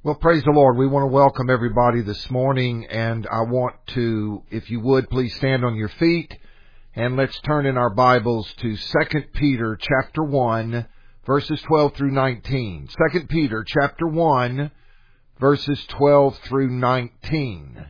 Well, praise the Lord. We want to welcome everybody this morning, and I want to, if you would, please stand on your feet, and let's turn in our Bibles to 2 Peter chapter 1, verses 12 through 19. 2 Peter chapter 1, verses 12 through 19.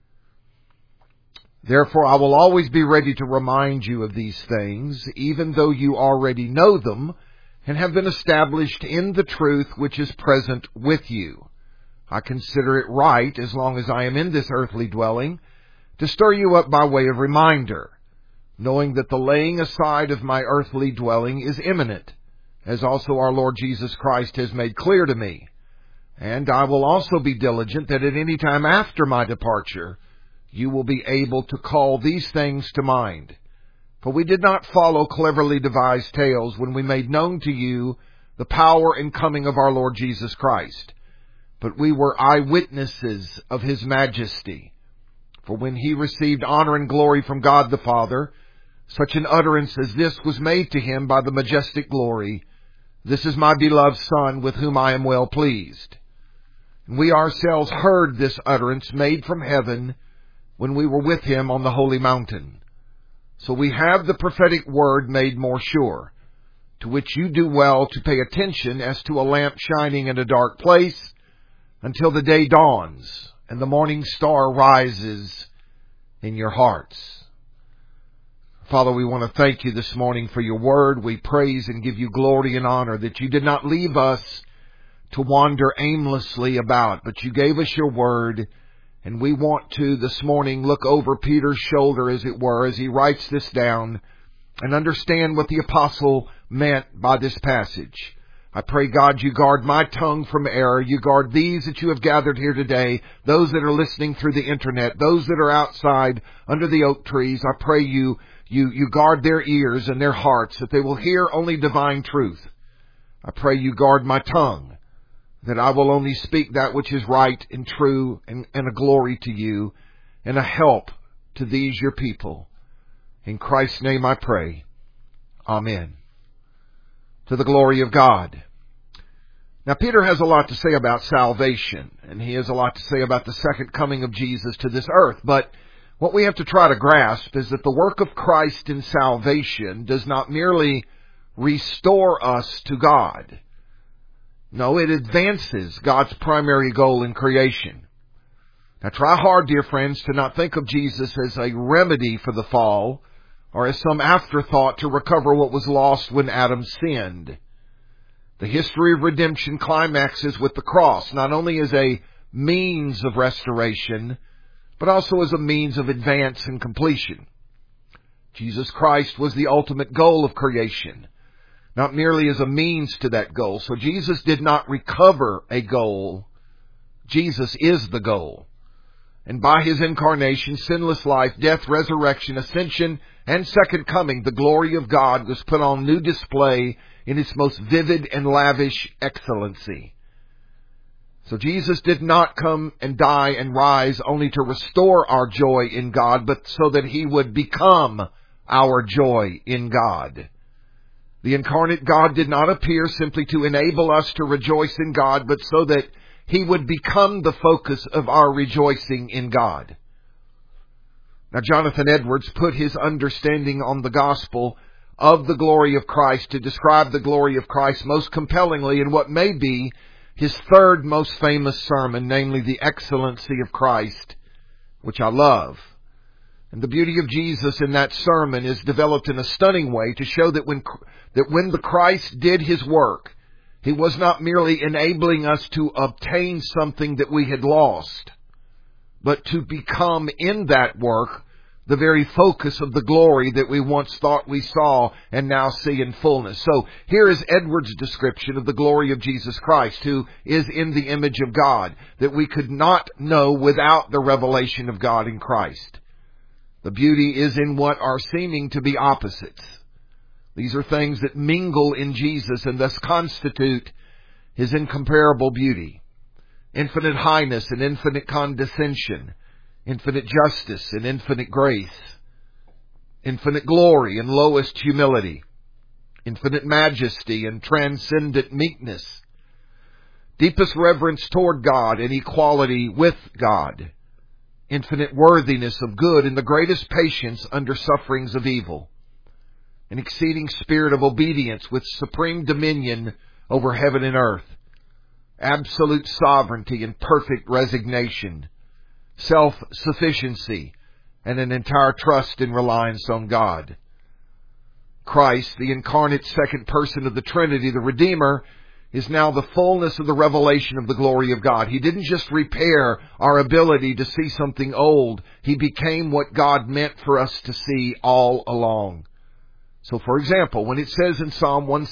Therefore, I will always be ready to remind you of these things, even though you already know them, and have been established in the truth which is present with you. I consider it right, as long as I am in this earthly dwelling, to stir you up by way of reminder, knowing that the laying aside of my earthly dwelling is imminent, as also our Lord Jesus Christ has made clear to me. And I will also be diligent that at any time after my departure, you will be able to call these things to mind. For we did not follow cleverly devised tales when we made known to you the power and coming of our Lord Jesus Christ. But we were eyewitnesses of His majesty. For when He received honor and glory from God the Father, such an utterance as this was made to Him by the majestic glory, "This is my beloved Son, with whom I am well pleased." And we ourselves heard this utterance made from heaven when we were with Him on the holy mountain. So we have the prophetic word made more sure, to which you do well to pay attention as to a lamp shining in a dark place, until the day dawns and the morning star rises in your hearts. Father, we want to thank you this morning for your word. We praise and give you glory and honor that you did not leave us to wander aimlessly about, but you gave us your word. And we want to this morning look over Peter's shoulder, as it were, as he writes this down, and understand what the apostle meant by this passage. I pray, God, you guard my tongue from error. You guard these that you have gathered here today, those that are listening through the internet, those that are outside under the oak trees. I pray you guard their ears and their hearts, that they will hear only divine truth. I pray you guard my tongue, that I will only speak that which is right and true and a glory to you and a help to these your people. In Christ's name I pray. Amen. To the glory of God. Now, Peter has a lot to say about salvation, and he has a lot to say about the second coming of Jesus to this earth. But what we have to try to grasp is that the work of Christ in salvation does not merely restore us to God. No, it advances God's primary goal in creation. Now, try hard, dear friends, to not think of Jesus as a remedy for the fall, or as some afterthought to recover what was lost when Adam sinned. The history of redemption climaxes with the cross, not only as a means of restoration, but also as a means of advance and completion. Jesus Christ was the ultimate goal of creation, not merely as a means to that goal. So Jesus did not recover a goal. Jesus is the goal. And by His incarnation, sinless life, death, resurrection, ascension, and second coming, the glory of God was put on new display in its most vivid and lavish excellency. So Jesus did not come and die and rise only to restore our joy in God, but so that He would become our joy in God. The incarnate God did not appear simply to enable us to rejoice in God, but so that He would become the focus of our rejoicing in God. Now, Jonathan Edwards put his understanding on the gospel of the glory of Christ to describe the glory of Christ most compellingly in what may be his third most famous sermon, namely The Excellency of Christ, which I love. And the beauty of Jesus in that sermon is developed in a stunning way to show that when the Christ did His work, He was not merely enabling us to obtain something that we had lost, but to become in that work the very focus of the glory that we once thought we saw and now see in fullness. So here is Edwards' description of the glory of Jesus Christ, who is in the image of God, that we could not know without the revelation of God in Christ. The beauty is in what are seeming to be opposites. These are things that mingle in Jesus and thus constitute His incomparable beauty. Infinite highness and infinite condescension, infinite justice and infinite grace, infinite glory and lowest humility, infinite majesty and transcendent meekness, deepest reverence toward God and equality with God, infinite worthiness of good and the greatest patience under sufferings of evil, an exceeding spirit of obedience with supreme dominion over heaven and earth, absolute sovereignty and perfect resignation, self-sufficiency, and an entire trust and reliance on God. Christ, the incarnate second person of the Trinity, the Redeemer, is now the fullness of the revelation of the glory of God. He didn't just repair our ability to see something old. He became what God meant for us to see all along. So, for example, when it says in Psalm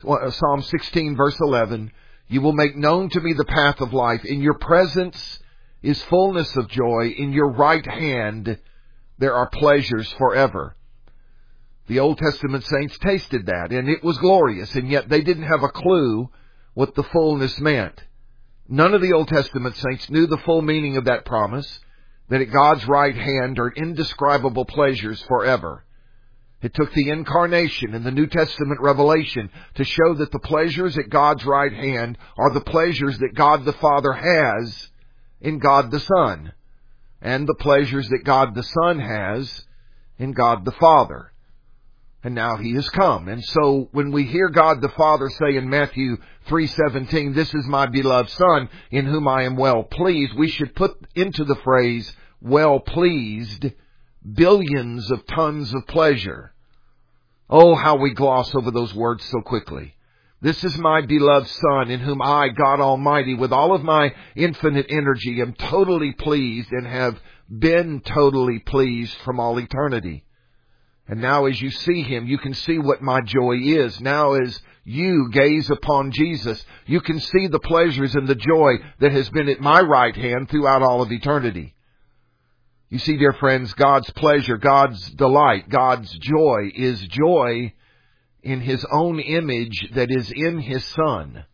16, verse 11, "You will make known to me the path of life. In your presence is fullness of joy. In your right hand there are pleasures forever." The Old Testament saints tasted that, and it was glorious, and yet they didn't have a clue what the fullness meant. None of the Old Testament saints knew the full meaning of that promise, that at God's right hand are indescribable pleasures forever. It took the incarnation and the New Testament revelation to show that the pleasures at God's right hand are the pleasures that God the Father has in God the Son, and the pleasures that God the Son has in God the Father. And now He has come. And so when we hear God the Father say in Matthew 3:17, "This is my beloved Son, in whom I am well pleased," we should put into the phrase, "well pleased," billions of tons of pleasure. Oh, how we gloss over those words so quickly. This is my beloved Son, in whom I, God Almighty, with all of my infinite energy, am totally pleased and have been totally pleased from all eternity. And now as you see Him, you can see what my joy is. Now as you gaze upon Jesus, you can see the pleasures and the joy that has been at my right hand throughout all of eternity. You see, dear friends, God's pleasure, God's delight, God's joy is joy in His own image that is in His Son.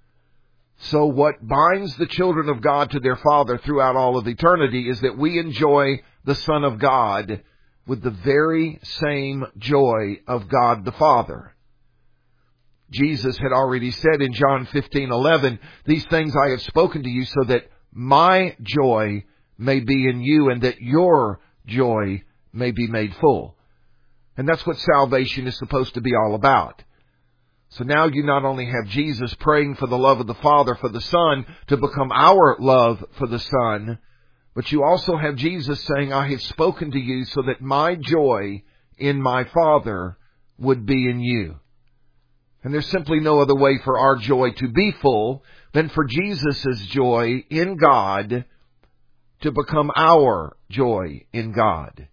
So what binds the children of God to their Father throughout all of eternity is that we enjoy the Son of God with the very same joy of God the Father. Jesus had already said in John 15:11, "These things I have spoken to you so that my joy may be in you and that your joy may be made full." And that's what salvation is supposed to be all about. So now you not only have Jesus praying for the love of the Father for the Son to become our love for the Son, but you also have Jesus saying, "I have spoken to you so that my joy in my Father would be in you." And there's simply no other way for our joy to be full than for Jesus' joy in God to become our joy in God.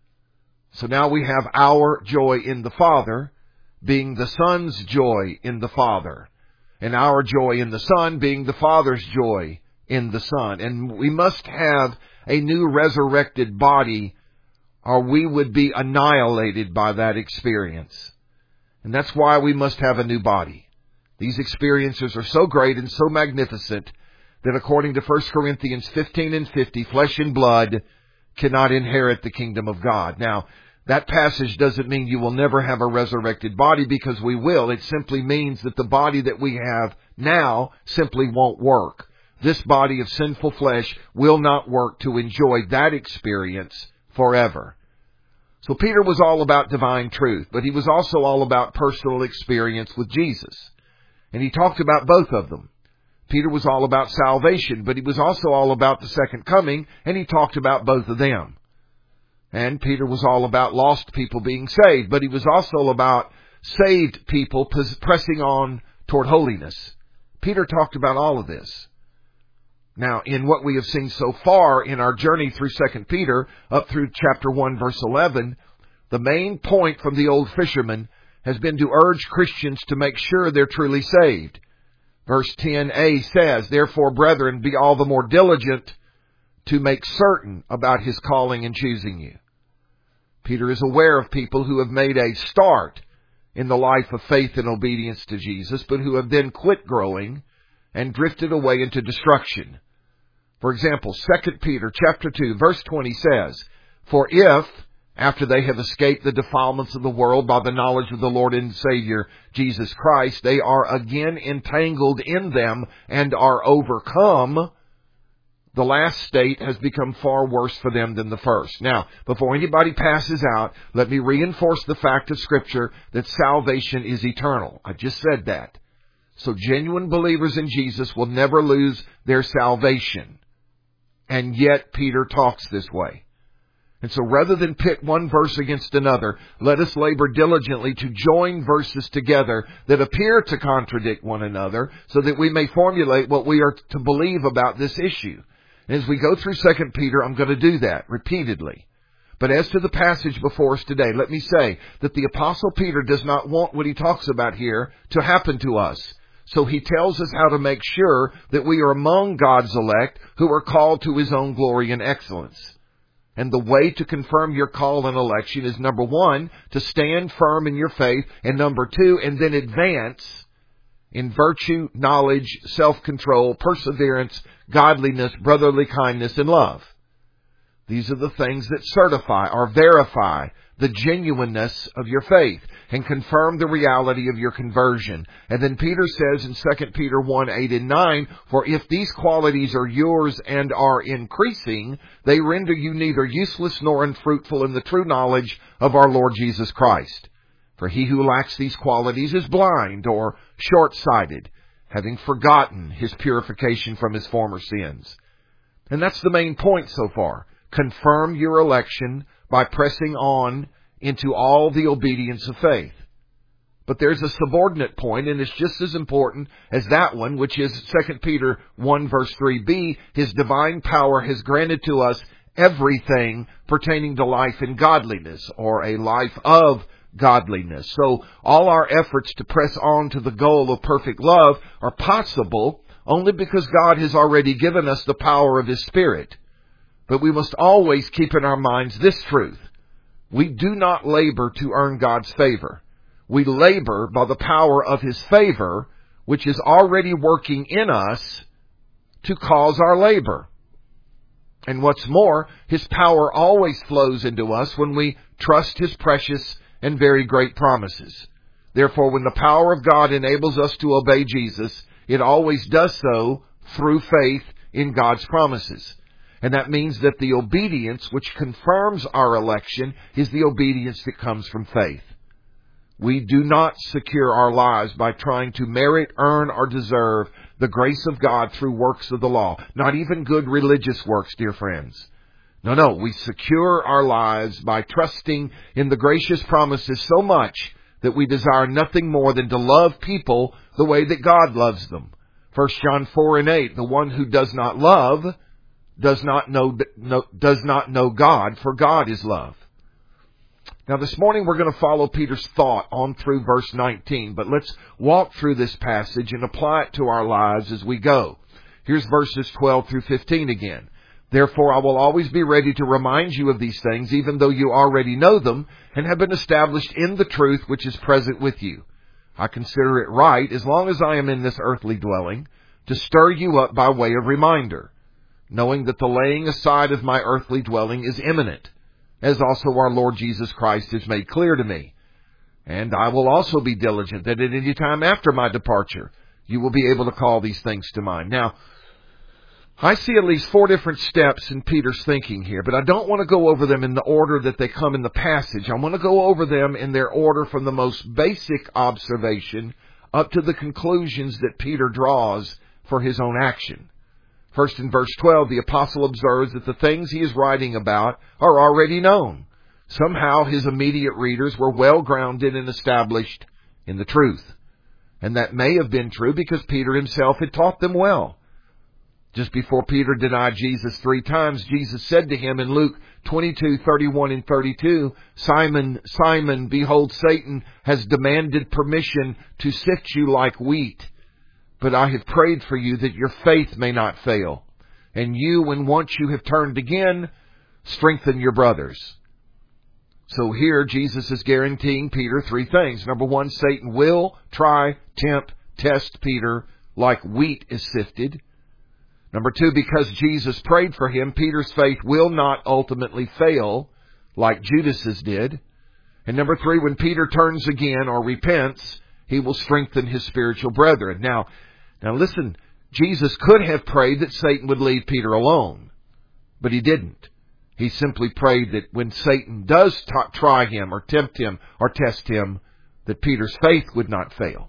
So now we have our joy in the Father being the Son's joy in the Father, and our joy in the Son being the Father's joy in the Son. And we must have a new resurrected body, or we would be annihilated by that experience. And that's why we must have a new body. These experiences are so great and so magnificent that according to 1 Corinthians 15:50, flesh and blood cannot inherit the kingdom of God. Now, that passage doesn't mean you will never have a resurrected body, because we will. It simply means that the body that we have now simply won't work. This body of sinful flesh will not work to enjoy that experience forever. So Peter was all about divine truth, but he was also all about personal experience with Jesus. And he talked about both of them. Peter was all about salvation, but he was also all about the second coming, and he talked about both of them. And Peter was all about lost people being saved, but he was also about saved people pressing on toward holiness. Peter talked about all of this. Now, in what we have seen so far in our journey through 2 Peter, up through chapter 1, verse 11, the main point from the old fisherman has been to urge Christians to make sure they're truly saved. Verse 10a says, "Therefore, brethren, be all the more diligent to make certain about His calling and choosing you." Peter is aware of people who have made a start in the life of faith and obedience to Jesus, but who have then quit growing and drifted away into destruction. For example, 2 Peter chapter 2, verse 20 says, "For if, after they have escaped the defilements of the world by the knowledge of the Lord and Savior, Jesus Christ, they are again entangled in them and are overcome, the last state has become far worse for them than the first. Now, before anybody passes out, let me reinforce the fact of Scripture that salvation is eternal. I just said that. So genuine believers in Jesus will never lose their salvation. And yet Peter talks this way. And so rather than pit one verse against another, let us labor diligently to join verses together that appear to contradict one another so that we may formulate what we are to believe about this issue. And as we go through 2 Peter, I'm going to do that repeatedly. But as to the passage before us today, let me say that the Apostle Peter does not want what he talks about here to happen to us. So he tells us how to make sure that we are among God's elect who are called to His own glory and excellence. And the way to confirm your call and election is, number one, to stand firm in your faith, and number two, and then advance in virtue, knowledge, self-control, perseverance, godliness, brotherly kindness, and love. These are the things that certify or verify the genuineness of your faith and confirm the reality of your conversion. And then Peter says in 2 Peter 1, 8 and 9, for if these qualities are yours and are increasing, they render you neither useless nor unfruitful in the true knowledge of our Lord Jesus Christ. For he who lacks these qualities is blind or short-sighted, having forgotten his purification from his former sins. And that's the main point so far. Confirm your election by pressing on into all the obedience of faith. But there's a subordinate point, and it's just as important as that one, which is 2 Peter 1 verse 3b, His divine power has granted to us everything pertaining to life and godliness, or a life of godliness. So all our efforts to press on to the goal of perfect love are possible only because God has already given us the power of His Spirit. But we must always keep in our minds this truth. We do not labor to earn God's favor. We labor by the power of His favor, which is already working in us to cause our labor. And what's more, His power always flows into us when we trust His precious and very great promises. Therefore, when the power of God enables us to obey Jesus, it always does so through faith in God's promises. And that means that the obedience which confirms our election is the obedience that comes from faith. We do not secure our lives by trying to merit, earn, or deserve the grace of God through works of the law. Not even good religious works, dear friends. No. We secure our lives by trusting in the gracious promises so much that we desire nothing more than to love people the way that God loves them. 1 John 4 and 8, the one who does not love does not know God, for God is love. Now this morning we're going to follow Peter's thought on through verse 19, but let's walk through this passage and apply it to our lives as we go. Here's verses 12 through 15 again. Therefore I will always be ready to remind you of these things, even though you already know them and have been established in the truth which is present with you. I consider it right, as long as I am in this earthly dwelling, to stir you up by way of reminder, knowing that the laying aside of my earthly dwelling is imminent, as also our Lord Jesus Christ has made clear to me. And I will also be diligent that at any time after my departure, you will be able to call these things to mind. Now, I see at least 4 different steps in Peter's thinking here, but I don't want to go over them in the order that they come in the passage. I want to go over them in their order from the most basic observation up to the conclusions that Peter draws for his own action. First, in verse 12, the apostle observes that the things he is writing about are already known. Somehow his immediate readers were well grounded and established in the truth. And that may have been true because Peter himself had taught them well. Just before Peter denied Jesus 3 times, Jesus said to him in Luke 22:31 and 32, Simon, Simon, behold, Satan has demanded permission to sift you like wheat. But I have prayed for you that your faith may not fail. And you, when once you have turned again, strengthen your brothers. So here Jesus is guaranteeing Peter 3 things. Number 1, Satan will try, tempt, test Peter like wheat is sifted. Number 2, because Jesus prayed for him, Peter's faith will not ultimately fail like Judas's did. And number 3, when Peter turns again or repents, he will strengthen his spiritual brethren. Now listen, Jesus could have prayed that Satan would leave Peter alone, but he didn't. He simply prayed that when Satan does try him or tempt him or test him, that Peter's faith would not fail.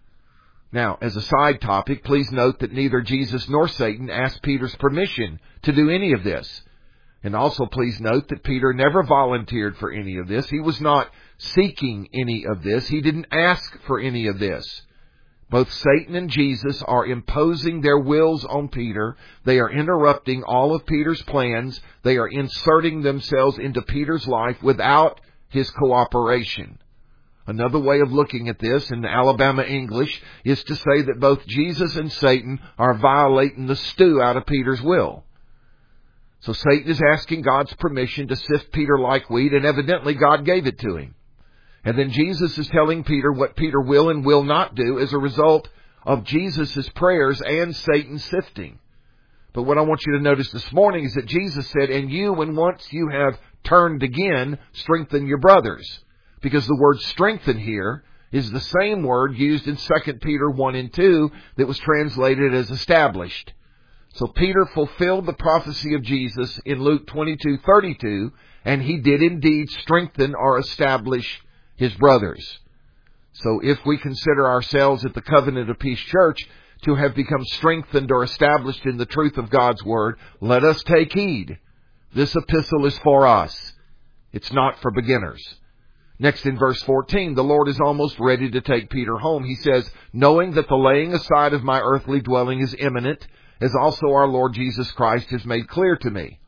Now, as a side topic, please note that neither Jesus nor Satan asked Peter's permission to do any of this. And also please note that Peter never volunteered for any of this. He was not seeking any of this. He didn't ask for any of this. Both Satan and Jesus are imposing their wills on Peter. They are interrupting all of Peter's plans. They are inserting themselves into Peter's life without his cooperation. Another way of looking at this in the Alabama English is to say that both Jesus and Satan are violating the stew out of Peter's will. So Satan is asking God's permission to sift Peter like wheat, and evidently God gave it to him. And then Jesus is telling Peter what Peter will and will not do as a result of Jesus' prayers and Satan's sifting. But what I want you to notice this morning is that Jesus said, and you, when once you have turned again, strengthen your brothers. Because the word strengthen here is the same word used in 2 Peter 1 and 2 that was translated as established. So Peter fulfilled the prophecy of Jesus in Luke 22:32, and he did indeed strengthen or establish his brothers. So if we consider ourselves at the Covenant of Peace Church to have become strengthened or established in the truth of God's Word, let us take heed. This epistle is for us. It's not for beginners. Next in verse 14, the Lord is almost ready to take Peter home. He says, knowing that the laying aside of my earthly dwelling is imminent, as also our Lord Jesus Christ has made clear to me.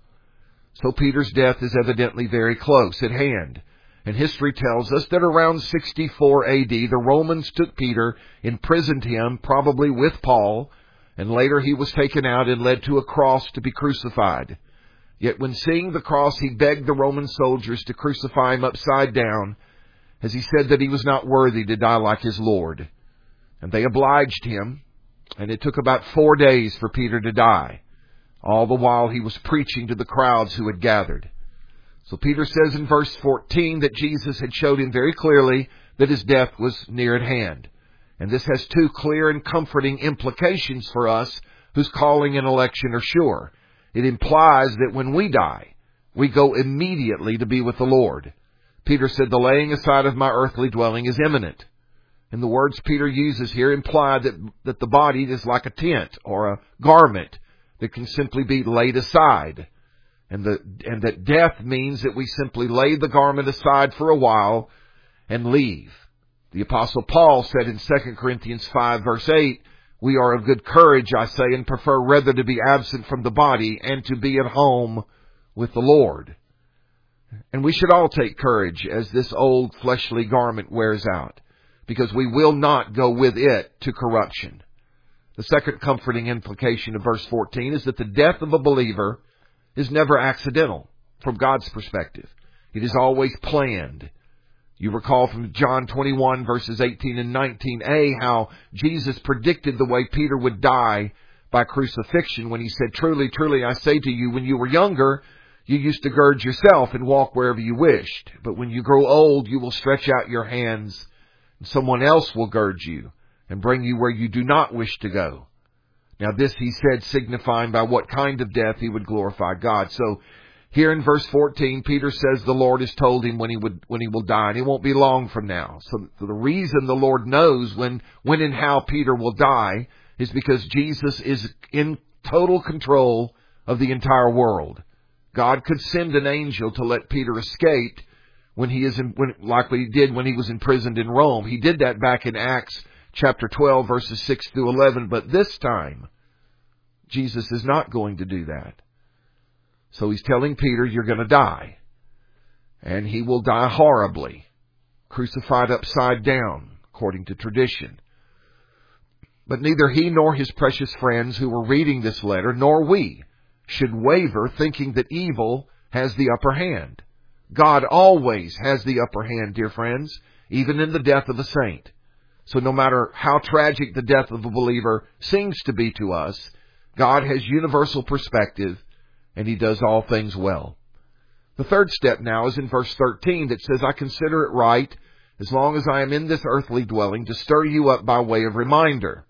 So Peter's death is evidently very close at hand. And history tells us that around 64 AD, the Romans took Peter, imprisoned him, probably with Paul, and later he was taken out and led to a cross to be crucified. Yet when seeing the cross, he begged the Roman soldiers to crucify him upside down, as he said that he was not worthy to die like his Lord. And they obliged him, and it took about 4 days for Peter to die, all the while he was preaching to the crowds who had gathered. So Peter says in verse 14 that Jesus had showed him very clearly that his death was near at hand. And this has 2 clear and comforting implications for us whose calling and election are sure. It implies that when we die, we go immediately to be with the Lord. Peter said, the laying aside of my earthly dwelling is imminent. And the words Peter uses here imply that the body is like a tent or a garment that can simply be laid aside. And that death means that we simply lay the garment aside for a while and leave. The Apostle Paul said in 2 Corinthians 5 verse 8, we are of good courage, I say, and prefer rather to be absent from the body and to be at home with the Lord. And we should all take courage as this old fleshly garment wears out, because we will not go with it to corruption. The second comforting implication of verse 14 is that the death of a believer is never accidental from God's perspective. It is always planned. You recall from John 21 verses 18 and 19a how Jesus predicted the way Peter would die by crucifixion when he said, truly, truly, I say to you, when you were younger, you used to gird yourself and walk wherever you wished. But when you grow old, you will stretch out your hands and someone else will gird you and bring you where you do not wish to go. Now this he said, signifying by what kind of death he would glorify God. So here in verse 14, Peter says the Lord has told him when he will die, and it won't be long from now. So the reason the Lord knows when and how Peter will die is because Jesus is in total control of the entire world. God could send an angel to let Peter escape like he did when he was imprisoned in Rome. He did that back in Acts chapter 12, verses 6 through 11. But this time, Jesus is not going to do that. So he's telling Peter, you're going to die. And he will die horribly, crucified upside down, according to tradition. But neither he nor his precious friends who were reading this letter, nor we, should waver thinking that evil has the upper hand. God always has the upper hand, dear friends, even in the death of a saint. So no matter how tragic the death of a believer seems to be to us, God has universal perspective, and he does all things well. The third step now is in verse 13 that says, I consider it right, as long as I am in this earthly dwelling, to stir you up by way of reminder.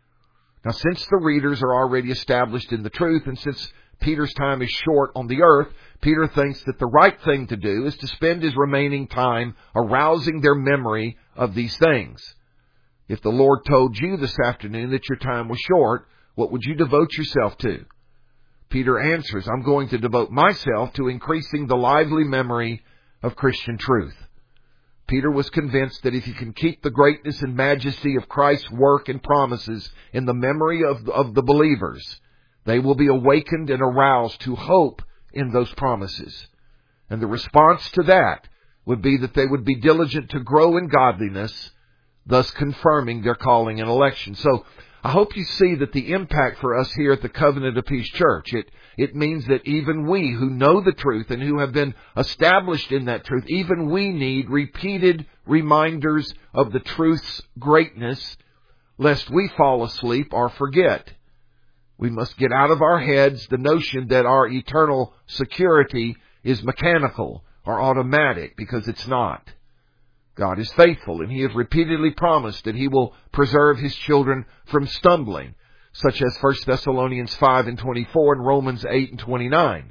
Now, since the readers are already established in the truth, and since Peter's time is short on the earth, Peter thinks that the right thing to do is to spend his remaining time arousing their memory of these things. If the Lord told you this afternoon that your time was short, what would you devote yourself to? Peter answers, I'm going to devote myself to increasing the lively memory of Christian truth. Peter was convinced that if he can keep the greatness and majesty of Christ's work and promises in the memory of the believers, they will be awakened and aroused to hope in those promises. And the response to that would be that they would be diligent to grow in godliness, thus confirming their calling and election. So I hope you see that the impact for us here at the Covenant of Peace Church, it means that even we who know the truth and who have been established in that truth, even we need repeated reminders of the truth's greatness, lest we fall asleep or forget. We must get out of our heads the notion that our eternal security is mechanical or automatic, because it's not. God is faithful, and He has repeatedly promised that He will preserve His children from stumbling, such as 1 Thessalonians 5:24 and Romans 8:29.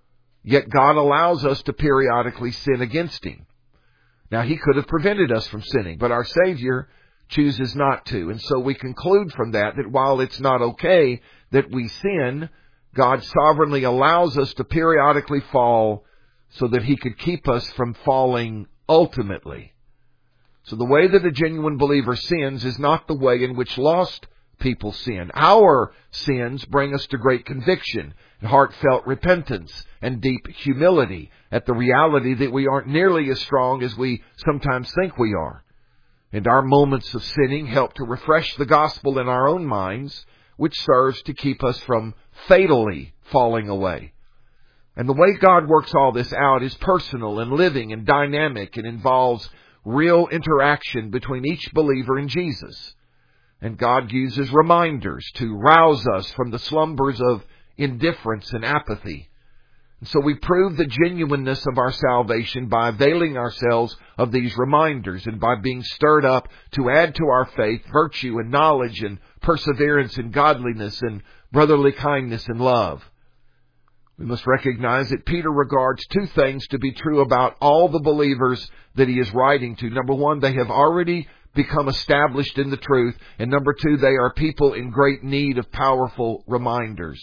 Yet God allows us to periodically sin against Him. Now, He could have prevented us from sinning, but our Savior chooses not to. And so we conclude from that while it's not okay that we sin, God sovereignly allows us to periodically fall so that He could keep us from falling ultimately. So the way that a genuine believer sins is not the way in which lost people sin. Our sins bring us to great conviction, and heartfelt repentance, and deep humility at the reality that we aren't nearly as strong as we sometimes think we are. And our moments of sinning help to refresh the gospel in our own minds, which serves to keep us from fatally falling away. And the way God works all this out is personal and living and dynamic, and involves real interaction between each believer and Jesus. And God uses reminders to rouse us from the slumbers of indifference and apathy. And so we prove the genuineness of our salvation by availing ourselves of these reminders and by being stirred up to add to our faith virtue and knowledge and perseverance and godliness and brotherly kindness and love. We must recognize that Peter regards two things to be true about all the believers that he is writing to. Number one, they have already become established in the truth. And number two, they are people in great need of powerful reminders.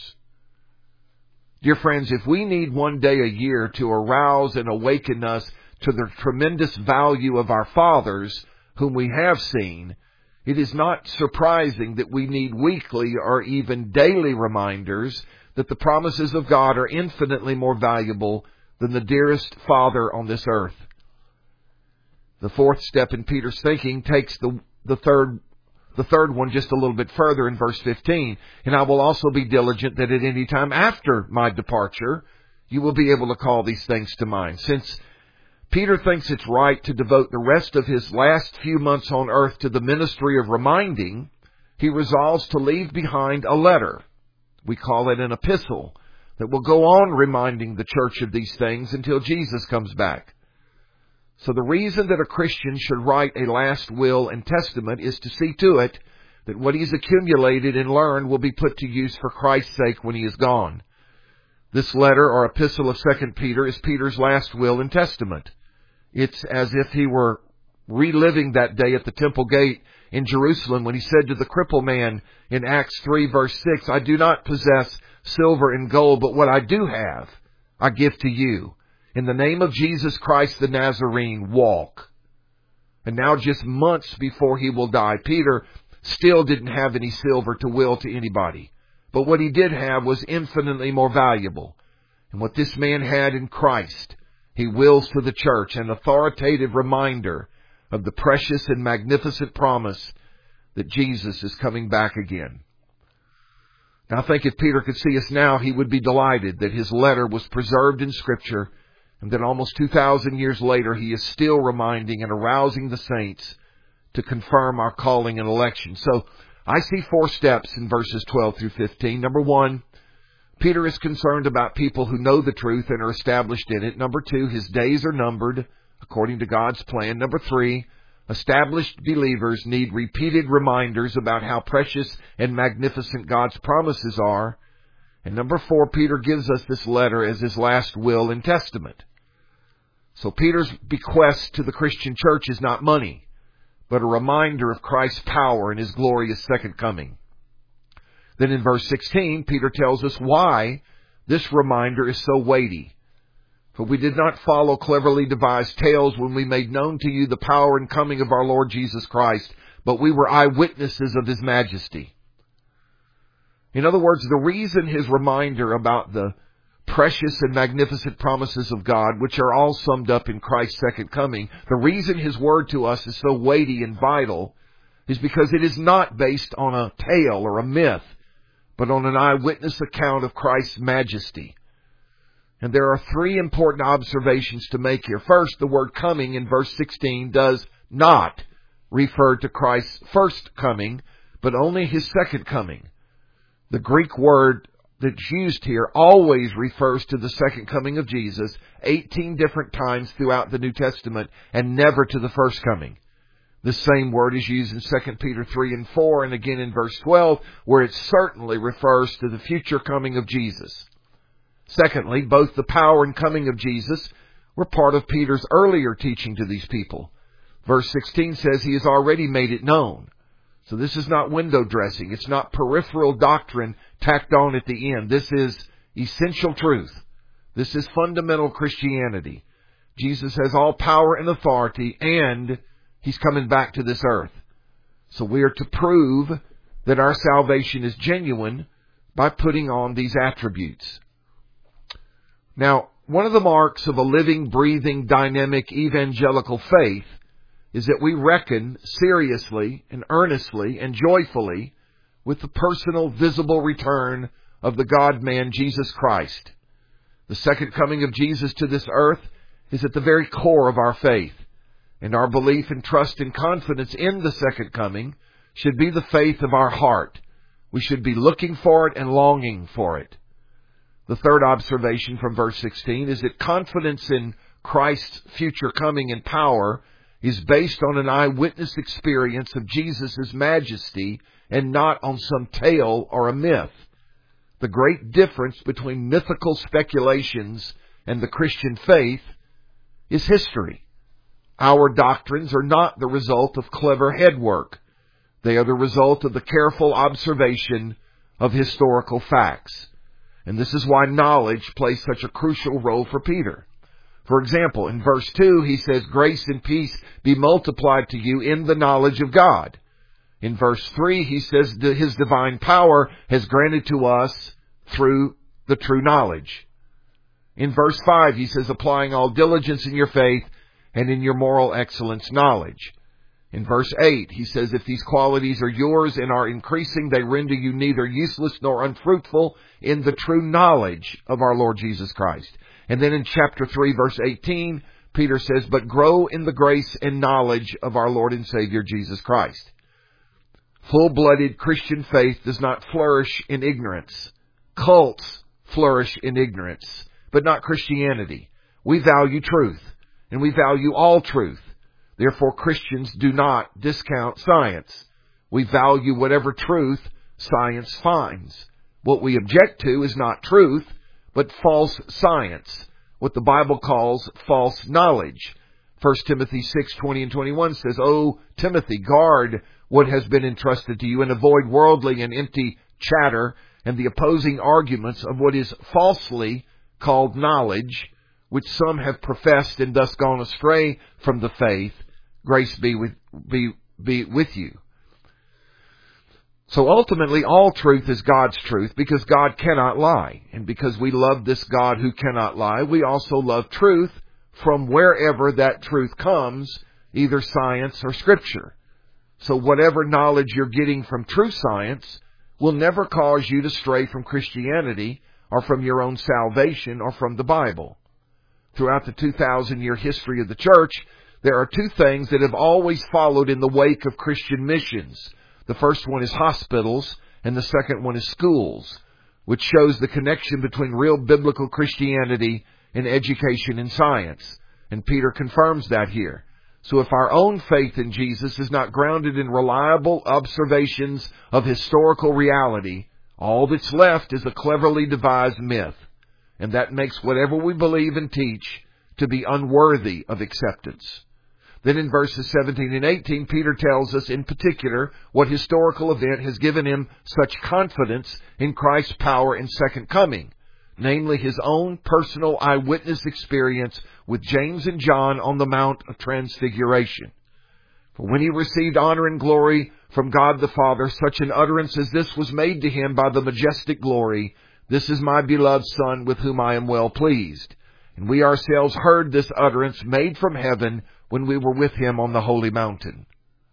Dear friends, if we need one day a year to arouse and awaken us to the tremendous value of our fathers, whom we have seen, it is not surprising that we need weekly or even daily reminders that the promises of God are infinitely more valuable than the dearest father on this earth. The fourth step in Peter's thinking takes the third one just a little bit further in verse 15. And I will also be diligent that at any time after my departure, you will be able to call these things to mind. Since Peter thinks it's right to devote the rest of his last few months on earth to the ministry of reminding, he resolves to leave behind a letter. We call it an epistle, that will go on reminding the church of these things until Jesus comes back. So the reason that a Christian should write a last will and testament is to see to it that what he's accumulated and learned will be put to use for Christ's sake when he is gone. This letter or epistle of 2 Peter is Peter's last will and testament. It's as if he were reliving that day at the temple gate in Jerusalem when he said to the crippled man in Acts 3 verse 6, I do not possess silver and gold, but what I do have, I give to you. In the name of Jesus Christ the Nazarene, walk. And now just months before he will die, Peter still didn't have any silver to will to anybody. But what he did have was infinitely more valuable. And what this man had in Christ, he wills to the church, an authoritative reminder of the precious and magnificent promise that Jesus is coming back again. Now I think if Peter could see us now, he would be delighted that his letter was preserved in Scripture, and that almost 2,000 years later he is still reminding and arousing the saints to confirm our calling and election. So I see 4 steps in verses 12 through 15. Number 1, Peter is concerned about people who know the truth and are established in it. Number 2, his days are numbered according to God's plan. Number 3, established believers need repeated reminders about how precious and magnificent God's promises are. And number 4, Peter gives us this letter as his last will and testament. So Peter's bequest to the Christian church is not money, but a reminder of Christ's power and his glorious second coming. Then in verse 16, Peter tells us why this reminder is so weighty. For we did not follow cleverly devised tales when we made known to you the power and coming of our Lord Jesus Christ, but we were eyewitnesses of his majesty. In other words, the reason his reminder about the precious and magnificent promises of God, which are all summed up in Christ's second coming, the reason his word to us is so weighty and vital is because it is not based on a tale or a myth, but on an eyewitness account of Christ's majesty. And there are 3 important observations to make here. First, the word coming in verse 16 does not refer to Christ's first coming, but only his second coming. The Greek word that's used here always refers to the second coming of Jesus 18 different times throughout the New Testament and never to the first coming. The same word is used in 2 Peter 3 and 4 and again in verse 12, where it certainly refers to the future coming of Jesus. Secondly, both the power and coming of Jesus were part of Peter's earlier teaching to these people. Verse 16 says he has already made it known. So this is not window dressing. It's not peripheral doctrine tacked on at the end. This is essential truth. This is fundamental Christianity. Jesus has all power and authority, and he's coming back to this earth. So we are to prove that our salvation is genuine by putting on these attributes. Now, one of the marks of a living, breathing, dynamic evangelical faith is that we reckon seriously and earnestly and joyfully with the personal, visible return of the God-man, Jesus Christ. The second coming of Jesus to this earth is at the very core of our faith. And our belief and trust and confidence in the second coming should be the faith of our heart. We should be looking for it and longing for it. The third observation from verse 16 is that confidence in Christ's future coming and power is based on an eyewitness experience of Jesus' majesty and not on some tale or a myth. The great difference between mythical speculations and the Christian faith is history. Our doctrines are not the result of clever headwork. They are the result of the careful observation of historical facts. And this is why knowledge plays such a crucial role for Peter. For example, in verse 2, he says, grace and peace be multiplied to you in the knowledge of God. In verse 3, he says his divine power has granted to us through the true knowledge. In verse 5, he says, applying all diligence in your faith and in your moral excellence knowledge. In verse 8, he says, if these qualities are yours and are increasing, they render you neither useless nor unfruitful in the true knowledge of our Lord Jesus Christ. And then in chapter 3, verse 18, Peter says, but grow in the grace and knowledge of our Lord and Savior Jesus Christ. Full-blooded Christian faith does not flourish in ignorance. Cults flourish in ignorance, but not Christianity. We value truth, and we value all truth. Therefore, Christians do not discount science. We value whatever truth science finds. What we object to is not truth, but false science, what the Bible calls false knowledge. 1 Timothy 6:20 and 21 says, O Timothy, guard what has been entrusted to you and avoid worldly and empty chatter and the opposing arguments of what is falsely called knowledge, which some have professed and thus gone astray from the faith. Grace be with you. So ultimately, all truth is God's truth because God cannot lie. And because we love this God who cannot lie, we also love truth from wherever that truth comes, either science or Scripture. So whatever knowledge you're getting from true science will never cause you to stray from Christianity or from your own salvation or from the Bible. Throughout the 2,000-year history of the church, there are two things that have always followed in the wake of Christian missions. The first one is hospitals, and the second one is schools. which shows the connection between real biblical Christianity and education and science. And Peter confirms that here. So if our own faith in Jesus is not grounded in reliable observations of historical reality, all that's left is a cleverly devised myth. And that makes whatever we believe and teach to be unworthy of acceptance. Then in verses 17 and 18, Peter tells us in particular what historical event has given him such confidence in Christ's power and second coming, namely his own personal eyewitness experience with James and John on the Mount of Transfiguration. For when he received honor and glory from God the Father, such an utterance as this was made to him by the majestic glory, "This is my beloved Son, with whom I am well pleased." And we ourselves heard this utterance made from heaven when we were with him on the holy mountain.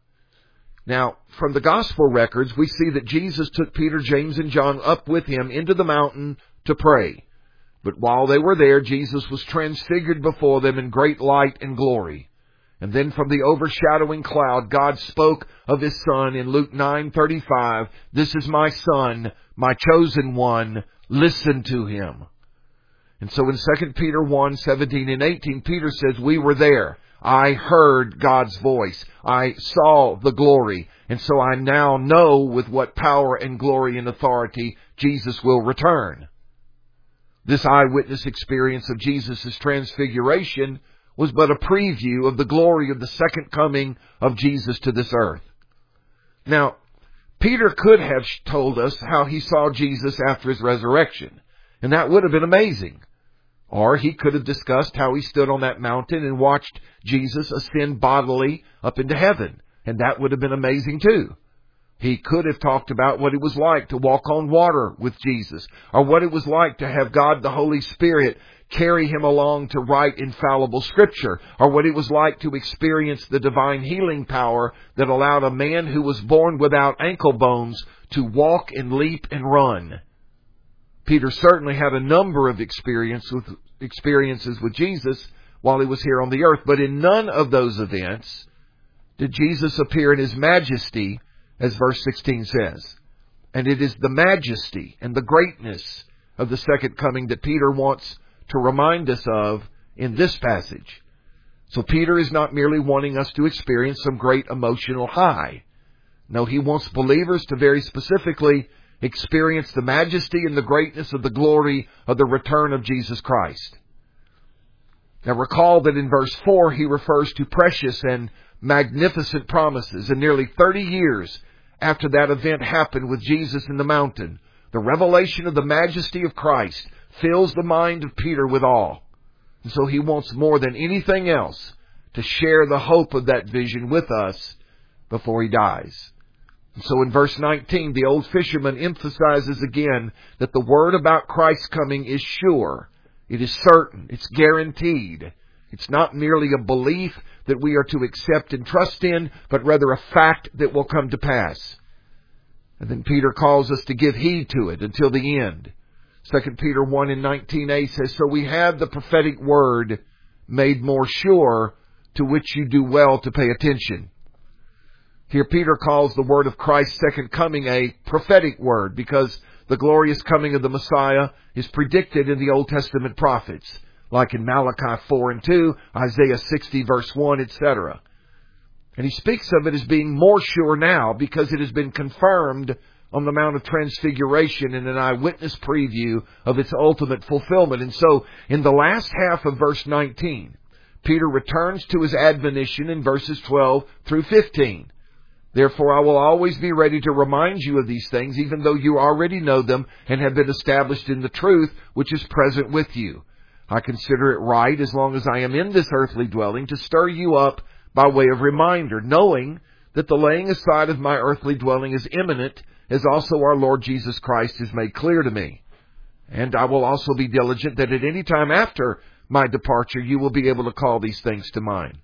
Now, from the gospel records, we see that Jesus took Peter, James, and John up with him into the mountain to pray. But while they were there, Jesus was transfigured before them in great light and glory. And then from the overshadowing cloud, God spoke of his Son in Luke 9:35, "This is my Son, my chosen one, listen to him." And so in 2 Peter 1:17 and 18, Peter says, "We were there. I heard God's voice. I saw the glory. And so I now know with what power and glory and authority Jesus will return." This eyewitness experience of Jesus' transfiguration was but a preview of the glory of the second coming of Jesus to this earth. Now, Peter could have told us how he saw Jesus after his resurrection, and that would have been amazing. Or he could have discussed how he stood on that mountain and watched Jesus ascend bodily up into heaven, and that would have been amazing too. He could have talked about what it was like to walk on water with Jesus, or what it was like to have God the Holy Spirit carry him along to write infallible Scripture, or what it was like to experience the divine healing power that allowed a man who was born without ankle bones to walk and leap and run. Peter certainly had a number of experiences with Jesus while he was here on the earth, but in none of those events did Jesus appear in his majesty, as verse 16 says. And it is the majesty and the greatness of the second coming that Peter wants to remind us of in this passage. So Peter is not merely wanting us to experience some great emotional high. No, he wants believers to very specifically experience the majesty and the greatness of the glory of the return of Jesus Christ. Now recall that in verse 4 he refers to precious and magnificent promises, and nearly 30 years after that event happened with Jesus in the mountain, the revelation of the majesty of Christ fills the mind of Peter with awe. And so he wants more than anything else to share the hope of that vision with us before he dies. And so in verse 19, the old fisherman emphasizes again that the word about Christ's coming is sure. It is certain. It's guaranteed. It's not merely a belief that we are to accept and trust in, but rather a fact that will come to pass. And then Peter calls us to give heed to it until the end. 2 Peter 1 and 19a says, "So we have the prophetic word made more sure, to which you do well to pay attention." Here Peter calls the word of Christ's second coming a prophetic word, because the glorious coming of the Messiah is predicted in the Old Testament prophets, like in Malachi 4 and 2, Isaiah 60 verse 1, etc. And he speaks of it as being more sure now because it has been confirmed on the Mount of Transfiguration in an eyewitness preview of its ultimate fulfillment. And so in the last half of verse 19, Peter returns to his admonition in verses 12 through 15. "Therefore I will always be ready to remind you of these things, even though you already know them and have been established in the truth which is present with you. I consider it right, as long as I am in this earthly dwelling, to stir you up by way of reminder, knowing that the laying aside of my earthly dwelling is imminent, as also our Lord Jesus Christ has made clear to me. And I will also be diligent that at any time after my departure you will be able to call these things to mind."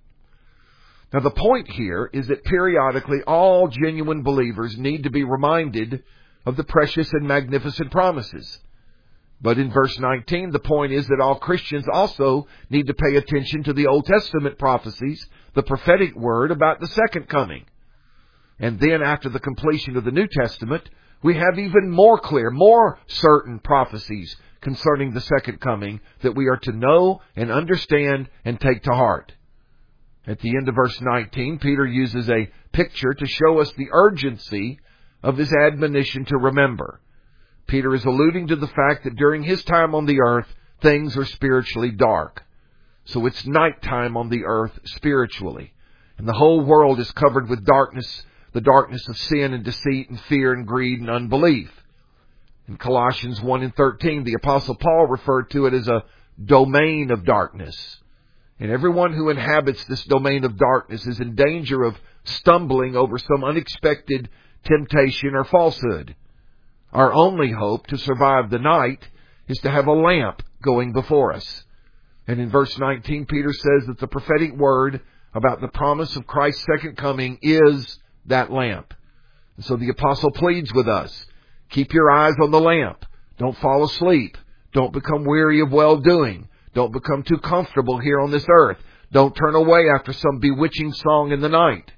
Now the point here is that periodically all genuine believers need to be reminded of the precious and magnificent promises. But in verse 19, the point is that all Christians also need to pay attention to the Old Testament prophecies, the prophetic word about the second coming. And then after the completion of the New Testament, we have even more clear, more certain prophecies concerning the second coming that we are to know and understand and take to heart. At the end of verse 19, Peter uses a picture to show us the urgency of his admonition to remember. Peter is alluding to the fact that during his time on the earth, things are spiritually dark. So it's nighttime on the earth spiritually. And the whole world is covered with darkness, the darkness of sin and deceit and fear and greed and unbelief. In Colossians 1:13, the Apostle Paul referred to it as a domain of darkness. And everyone who inhabits this domain of darkness is in danger of stumbling over some unexpected temptation or falsehood. Our only hope to survive the night is to have a lamp going before us. And in verse 19, Peter says that the prophetic word about the promise of Christ's second coming is that lamp. And so the apostle pleads with us, keep your eyes on the lamp. Don't fall asleep. Don't become weary of well-doing. Don't become too comfortable here on this earth. Don't turn away after some bewitching song in the night.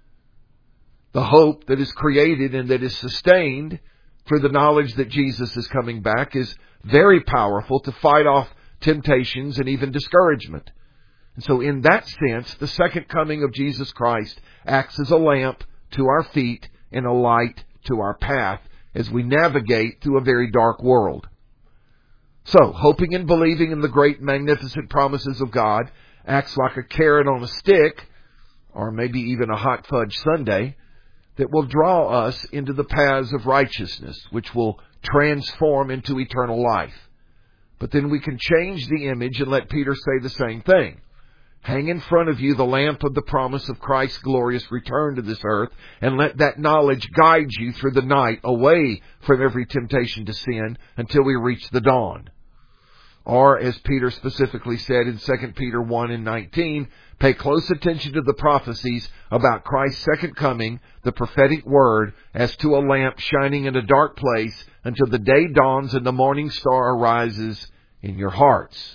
The hope that is created and that is sustained through the knowledge that Jesus is coming back is very powerful to fight off temptations and even discouragement. And so in that sense, the second coming of Jesus Christ acts as a lamp to our feet and a light to our path as we navigate through a very dark world. So, hoping and believing in the great magnificent promises of God acts like a carrot on a stick, or maybe even a hot fudge sundae, that will draw us into the paths of righteousness, which will transform into eternal life. But then we can change the image and let Peter say the same thing. Hang in front of you the lamp of the promise of Christ's glorious return to this earth, and let that knowledge guide you through the night away from every temptation to sin until we reach the dawn. Or, as Peter specifically said in 2 Peter 1:19, pay close attention to the prophecies about Christ's second coming, the prophetic word, as to a lamp shining in a dark place until the day dawns and the morning star arises in your hearts.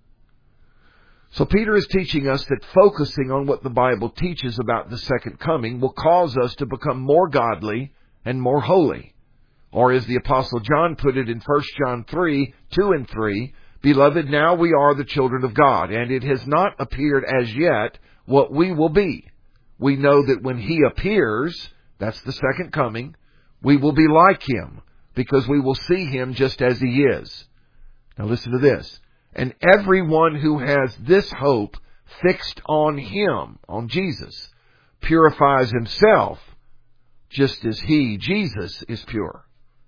So Peter is teaching us that focusing on what the Bible teaches about the second coming will cause us to become more godly and more holy. Or as the Apostle John put it in 1 John 3:2-3, Beloved, now we are the children of God, and it has not appeared as yet what we will be. We know that when He appears, that's the second coming, we will be like Him, because we will see Him just as He is. Now listen to this. And everyone who has this hope fixed on Him, on Jesus, purifies himself just as He, Jesus, is pure.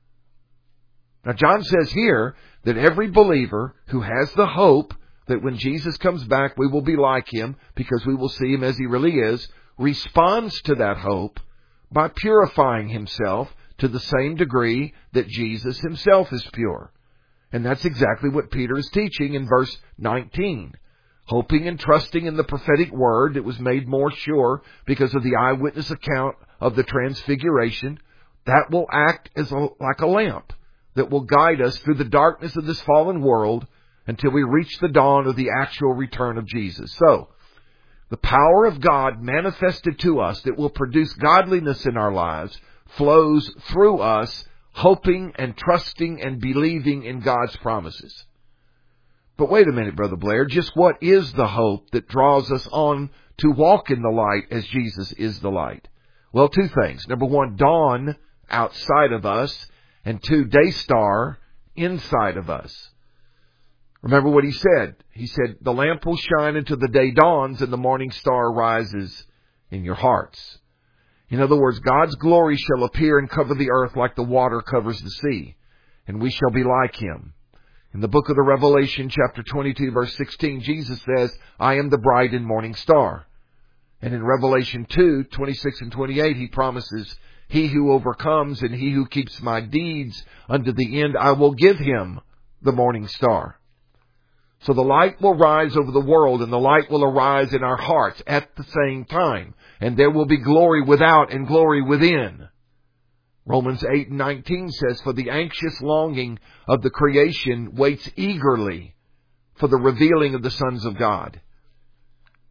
Now John says here that every believer who has the hope that when Jesus comes back we will be like Him because we will see Him as He really is, responds to that hope by purifying himself to the same degree that Jesus Himself is pure. And that's exactly what Peter is teaching in verse 19. Hoping and trusting in the prophetic word that was made more sure because of the eyewitness account of the transfiguration, that will act as like a lamp that will guide us through the darkness of this fallen world until we reach the dawn of the actual return of Jesus. So, the power of God manifested to us that will produce godliness in our lives flows through us, hoping and trusting and believing in God's promises. But wait a minute, Brother Blair, just what is the hope that draws us on to walk in the light as Jesus is the light? Well, two things. Number one, dawn outside of us, and two, day star inside of us. Remember what He said. He said, the lamp will shine until the day dawns and the morning star rises in your hearts. In other words, God's glory shall appear and cover the earth like the water covers the sea, and we shall be like Him. In the book of the Revelation, chapter 22, verse 16, Jesus says, I am the bright and morning star. And in Revelation 2, 26 and 28, He promises, He who overcomes and he who keeps my deeds unto the end, I will give him the morning star. So the light will rise over the world and the light will arise in our hearts at the same time. And there will be glory without and glory within. Romans 8:19 says, for the anxious longing of the creation waits eagerly for the revealing of the sons of God.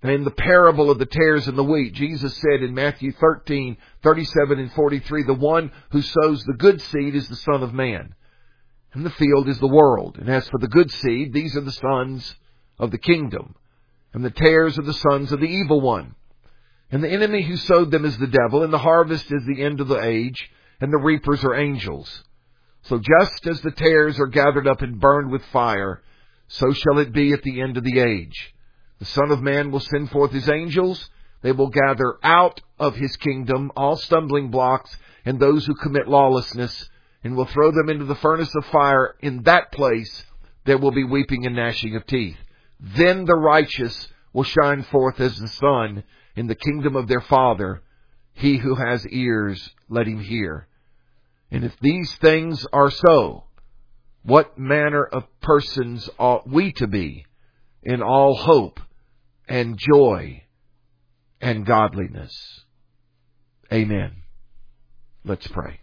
In the parable of the tares and the wheat, Jesus said in Matthew 13:37 and 43, the one who sows the good seed is the Son of Man, and the field is the world. And as for the good seed, these are the sons of the kingdom, and the tares are the sons of the evil one. And the enemy who sowed them is the devil, and the harvest is the end of the age, and the reapers are angels. So just as the tares are gathered up and burned with fire, so shall it be at the end of the age. The Son of Man will send forth His angels. They will gather out of His kingdom all stumbling blocks and those who commit lawlessness, and will throw them into the furnace of fire. In that place there will be weeping and gnashing of teeth. Then the righteous will shine forth as the sun in the kingdom of their Father. He who has ears, let him hear. And if these things are so, what manner of persons ought we to be in all hope and joy and godliness? Amen. Let's pray.